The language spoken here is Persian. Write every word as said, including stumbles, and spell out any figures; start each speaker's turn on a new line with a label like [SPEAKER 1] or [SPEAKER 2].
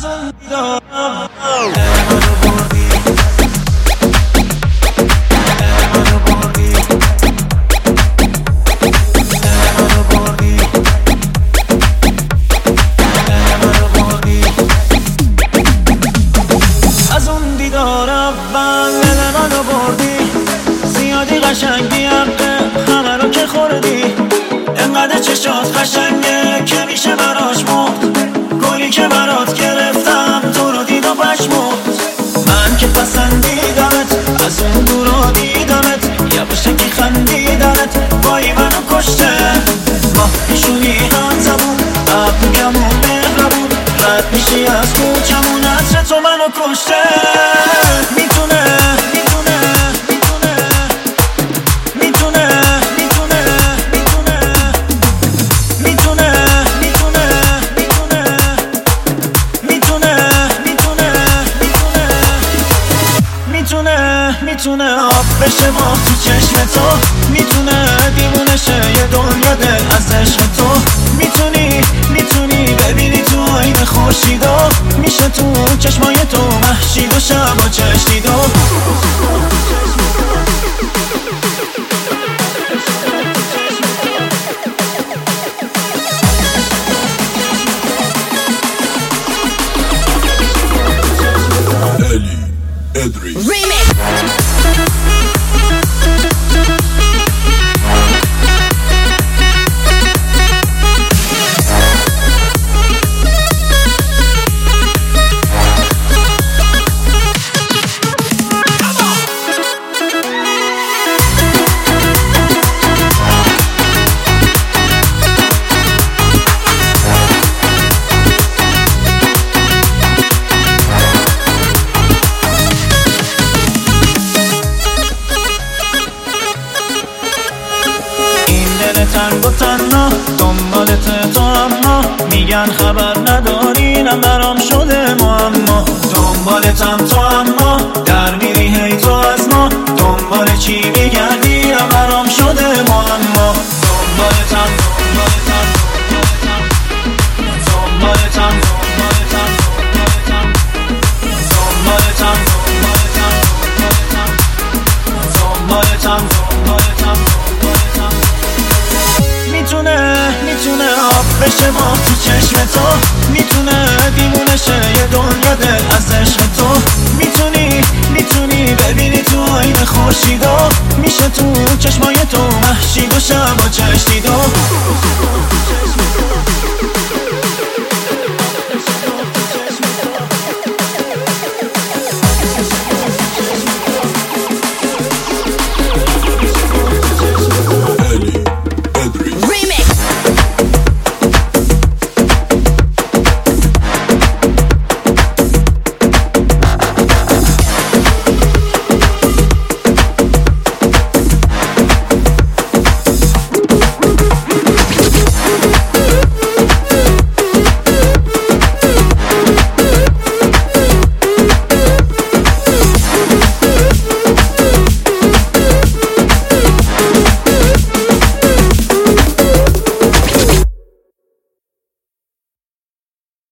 [SPEAKER 1] از اون دیدارم قشنگی حقه همه رو که خوردی انقدر چشات قشنگه که میشه براش مرد گلی که برات گرفتم تو رو دید و پشمرد من که پسندیدمت از اون دورا دیدمت یواشکی خندیدمت وای منو کشته ماه پیشونی هم زبون ابروگمون مهربون رد میشی از کوچمون عطر تو منو کشته میتونه میتونه آب بشه ما تو چشم تو میتونه دیوونه شه یه دنیا دل از عشق تو میتونی میتونی ببینی تو آینه خورشیدا میشه تو چشمای تو مهشید و شب و چشیدا
[SPEAKER 2] Remix.
[SPEAKER 1] تنگ و تنها دنبالت تو اما میگن خبر ندارینم برام شده معما دنبالتم تو اما در میری هی تو از ما دنبال چی میگردیم برام شده معما دنبالتم دنبالتم دنبالتم دنبالتم دنبالتم دنبالتم دنبالتم میتونه میتونه آب بشه ما تو چشم تو میتونه دیوونه شه یه دنیا دل از عشق تو میتونی میتونی ببینی تو آینه خورشیدا میشه تو چشمای تو مهشید و شب و چشیدا